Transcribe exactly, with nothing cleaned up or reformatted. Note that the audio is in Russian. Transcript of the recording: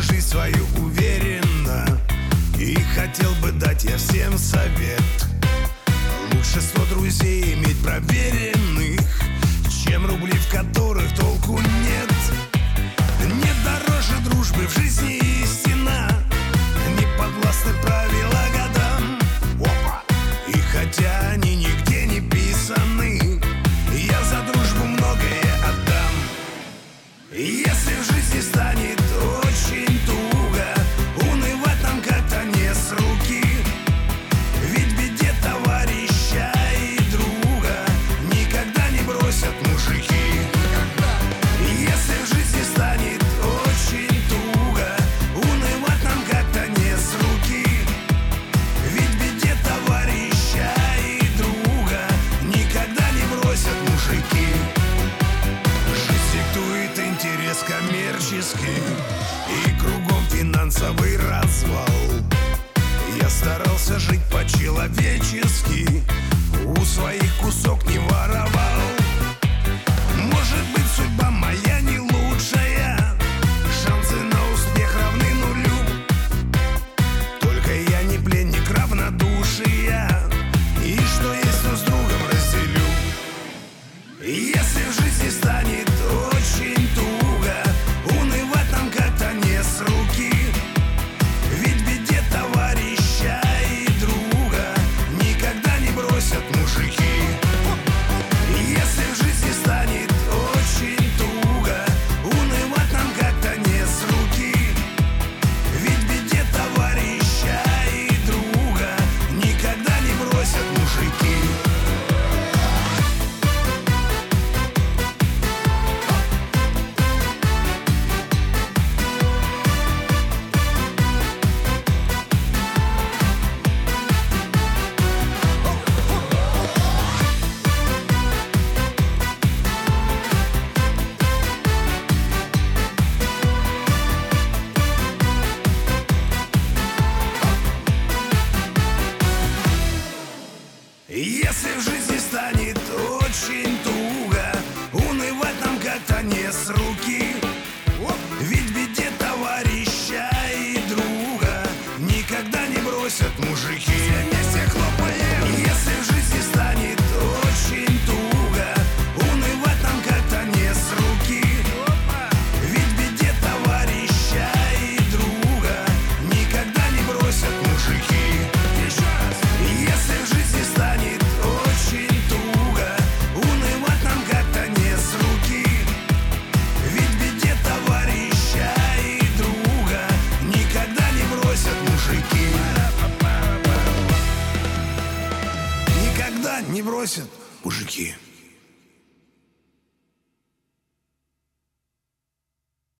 жизнь свою уверенно, и хотел бы дать я всем совет: лучше сто друзей иметь проверенных, чем рубли, в которых толку нет. Нет дороже дружбы в жизни истина, не подвластны правила годам. Опа! И хотя они нигде не писаны, я за дружбу многое отдам. Если в жизни станет очень туго, унывать нам как-то не с руки, ведь в беде товарища и друга никогда не бросят мужики. Если в жизни станет очень туго, унывать нам как-то не с руки, ведь в беде товарища и друга никогда не бросят мужики. Жизнь диктует интерес коммерческий, и кругом финансовый развал. Я старался жить по-человечески, у своих кусок не воровал. Может быть, судьба моя не лучшая, шансы на успех равны нулю. Только я не пленник равнодушия, и что есть, то с другом разделю. Если в жизни станет очень туго, унывать нам как-то не с руки, ведь в беде товарища и друга никогда не бросят мужики. Если в жизни станет очень туго, унывать нам как-то не с руки, ведь в беде товарища и друга никогда не бросят мужики. Если в жизни станет очень туго, унывать нам как-то не с руки, ведь в беде товарища и друга никогда не бросят мужики. Все вместе хлопаем. Если в жизни станет очень туго, унывать нам как-то не с руки, ведь в беде товарища и друга никогда не бросят мужики. Еще раз. Если в жизни станет очень туго, унывать нам как-то не с руки, ведь в беде товарища и друга никогда не бросят мужики. Никогда не бросят мужики.